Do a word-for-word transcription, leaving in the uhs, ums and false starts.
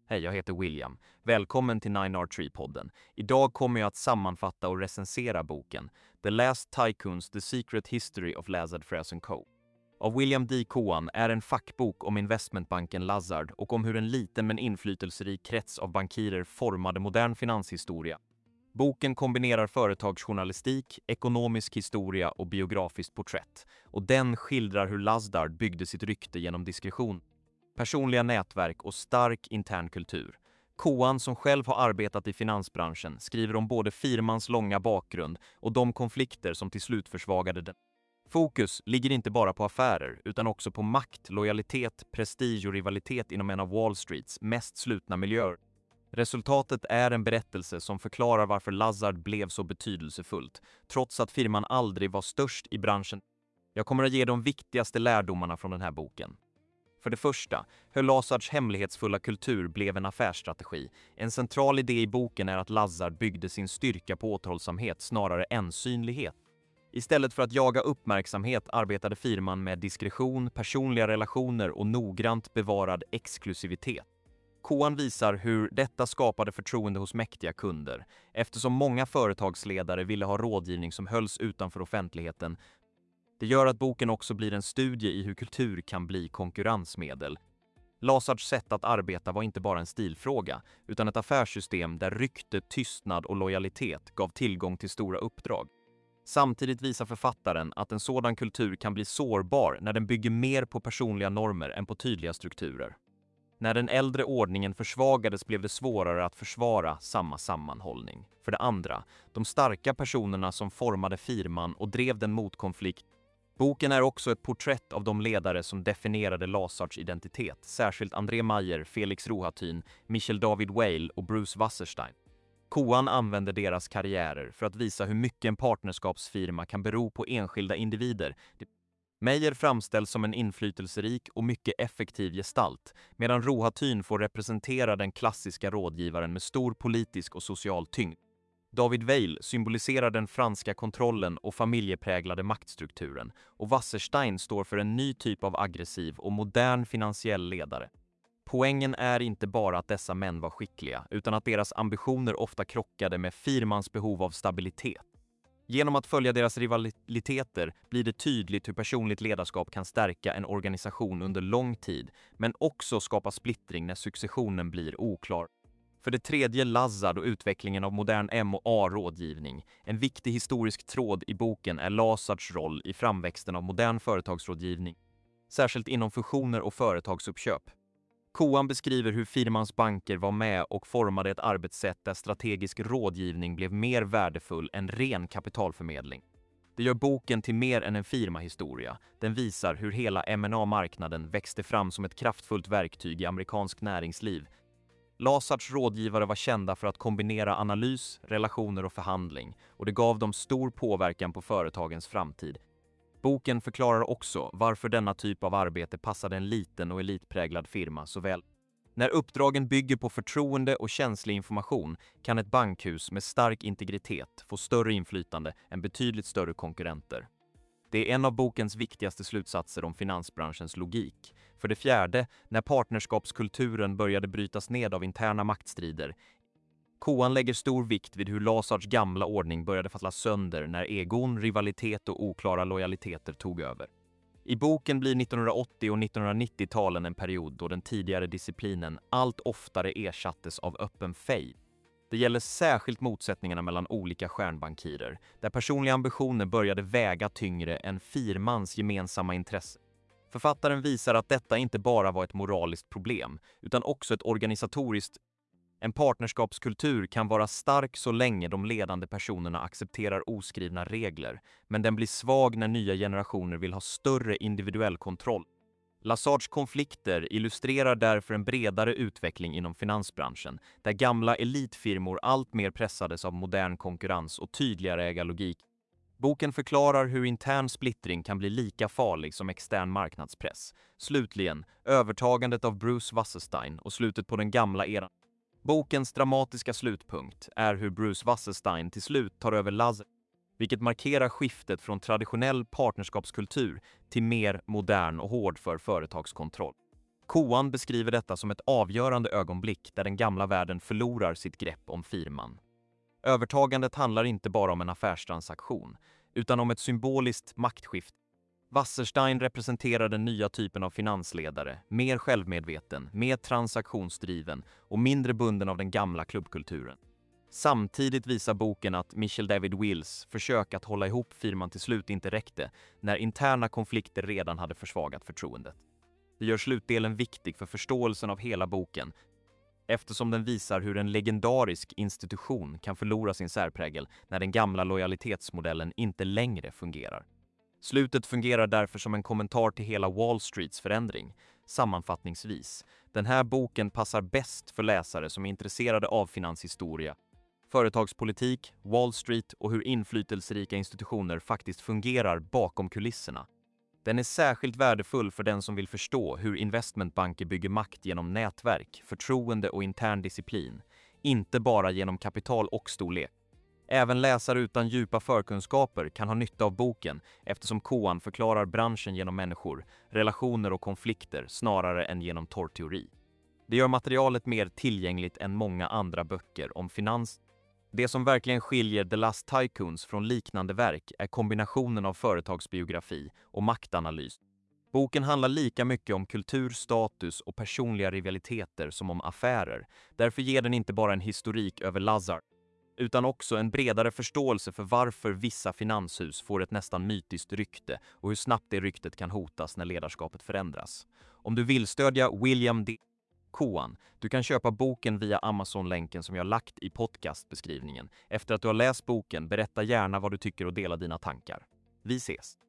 Hej, jag heter William. Välkommen till nine R tre-podden. Idag kommer jag att sammanfatta och recensera boken The Last Tycoons, The Secret History of Lazard Frères and Co. av William D. Cohan är en fackbok om investmentbanken Lazard och om hur en liten men inflytelserik krets av bankirer formade modern finanshistoria. Boken kombinerar företagsjournalistik, ekonomisk historia och biografiskt porträtt, och den skildrar hur Lazard byggde sitt rykte genom diskretion, personliga nätverk och stark intern kultur. Cohan, som själv har arbetat i finansbranschen, skriver om både firmans långa bakgrund och de konflikter som till slut försvagade den. Fokus ligger inte bara på affärer utan också på makt, lojalitet, prestige och rivalitet inom en av Wall Streets mest slutna miljöer. Resultatet är en berättelse som förklarar varför Lazard blev så betydelsefullt, trots att firman aldrig var störst i branschen. Jag kommer att ge de viktigaste lärdomarna från den här boken. För det första, hur Lazards hemlighetsfulla kultur blev en affärsstrategi. En central idé i boken är att Lazard byggde sin styrka på återhållsamhet snarare än synlighet. Istället för att jaga uppmärksamhet arbetade firman med diskretion, personliga relationer och noggrant bevarad exklusivitet. Cohan visar hur detta skapade förtroende hos mäktiga kunder, eftersom många företagsledare ville ha rådgivning som hölls utanför offentligheten. Det gör att boken också blir en studie i hur kultur kan bli konkurrensmedel. Lazards sätt att arbeta var inte bara en stilfråga, utan ett affärssystem där rykte, tystnad och lojalitet gav tillgång till stora uppdrag. Samtidigt visar författaren att en sådan kultur kan bli sårbar när den bygger mer på personliga normer än på tydliga strukturer. När den äldre ordningen försvagades blev det svårare att försvara samma sammanhållning. För det andra, de starka personerna som formade firman och drev den mot konflikt. Boken är också ett porträtt av de ledare som definierade Lazards identitet, särskilt André Meyer, Felix Rohatyn, Michel David Weil och Bruce Wasserstein. Cohan använder deras karriärer för att visa hur mycket en partnerskapsfirma kan bero på enskilda individer. Meyer framställs som en inflytelserik och mycket effektiv gestalt, medan Rohatyn får representera den klassiska rådgivaren med stor politisk och social tyngd. David Weil symboliserar den franska kontrollen och familjepräglade maktstrukturen, och Wasserstein står för en ny typ av aggressiv och modern finansiell ledare. Poängen är inte bara att dessa män var skickliga, utan att deras ambitioner ofta krockade med firmans behov av stabilitet. Genom att följa deras rivaliteter blir det tydligt hur personligt ledarskap kan stärka en organisation under lång tid, men också skapa splittring när successionen blir oklar. För det tredje, Lazard och utvecklingen av modern M och A-rådgivning. En viktig historisk tråd i boken är Lazards roll i framväxten av modern företagsrådgivning, särskilt inom fusioner och företagsuppköp. Cohan beskriver hur firmans banker var med och formade ett arbetssätt där strategisk rådgivning blev mer värdefull än ren kapitalförmedling. Det gör boken till mer än en firmahistoria. Den visar hur hela M och A-marknaden växte fram som ett kraftfullt verktyg i amerikansk näringsliv. Lazards rådgivare var kända för att kombinera analys, relationer och förhandling, och det gav dem stor påverkan på företagens framtid. Boken förklarar också varför denna typ av arbete passade en liten och elitpräglad firma så väl. När uppdragen bygger på förtroende och känslig information kan ett bankhus med stark integritet få större inflytande än betydligt större konkurrenter. Det är en av bokens viktigaste slutsatser om finansbranschens logik. För det fjärde, när partnerskapskulturen började brytas ned av interna maktstrider. Cohan lägger stor vikt vid hur Lazards gamla ordning började falla sönder när egon, rivalitet och oklara lojaliteter tog över. I boken blir nittonhundraåttio- och nittonhundranittio-talen en period då den tidigare disciplinen allt oftare ersattes av öppen fejd. Det gäller särskilt motsättningarna mellan olika stjärnbankirer, där personliga ambitioner började väga tyngre än firmans gemensamma intresse. Författaren visar att detta inte bara var ett moraliskt problem, utan också ett organisatoriskt. En partnerskapskultur kan vara stark så länge de ledande personerna accepterar oskrivna regler, men den blir svag när nya generationer vill ha större individuell kontroll. Lazards konflikter illustrerar därför en bredare utveckling inom finansbranschen, där gamla elitfirmor allt mer pressades av modern konkurrens och tydligare ägarlogik. Boken förklarar hur intern splittring kan bli lika farlig som extern marknadspress. Slutligen, övertagandet av Bruce Wasserstein och slutet på den gamla eran. Bokens dramatiska slutpunkt är hur Bruce Wasserstein till slut tar över Lazard, vilket markerar skiftet från traditionell partnerskapskultur till mer modern och hård för företagskontroll. Koan beskriver detta som ett avgörande ögonblick där den gamla världen förlorar sitt grepp om firman. Övertagandet handlar inte bara om en affärstransaktion, utan om ett symboliskt maktskifte. Wasserstein representerar den nya typen av finansledare, mer självmedveten, mer transaktionsdriven och mindre bunden av den gamla klubbkulturen. Samtidigt visar boken att Michel David Wills försök att hålla ihop firman till slut inte räckte när interna konflikter redan hade försvagat förtroendet. Det gör slutdelen viktig för förståelsen av hela boken, eftersom den visar hur en legendarisk institution kan förlora sin särprägel när den gamla lojalitetsmodellen inte längre fungerar. Slutet fungerar därför som en kommentar till hela Wall Streets förändring. Sammanfattningsvis, den här boken passar bäst för läsare som är intresserade av finanshistoria, företagspolitik, Wall Street och hur inflytelserika institutioner faktiskt fungerar bakom kulisserna. Den är särskilt värdefull för den som vill förstå hur investmentbanker bygger makt genom nätverk, förtroende och intern disciplin, inte bara genom kapital och storlek. Även läsare utan djupa förkunskaper kan ha nytta av boken eftersom Koan förklarar branschen genom människor, relationer och konflikter snarare än genom torr teori. Det gör materialet mer tillgängligt än många andra böcker om finans. Det som verkligen skiljer The Last Tycoons från liknande verk är kombinationen av företagsbiografi och maktanalys. Boken handlar lika mycket om kultur, status och personliga rivaliteter som om affärer. Därför ger den inte bara en historik över Lazard, utan också en bredare förståelse för varför vissa finanshus får ett nästan mytiskt rykte och hur snabbt det ryktet kan hotas när ledarskapet förändras. Om du vill stödja William D. Koan, du kan köpa boken via Amazon-länken som jag lagt i podcastbeskrivningen. Efter att du har läst boken, berätta gärna vad du tycker och dela dina tankar. Vi ses!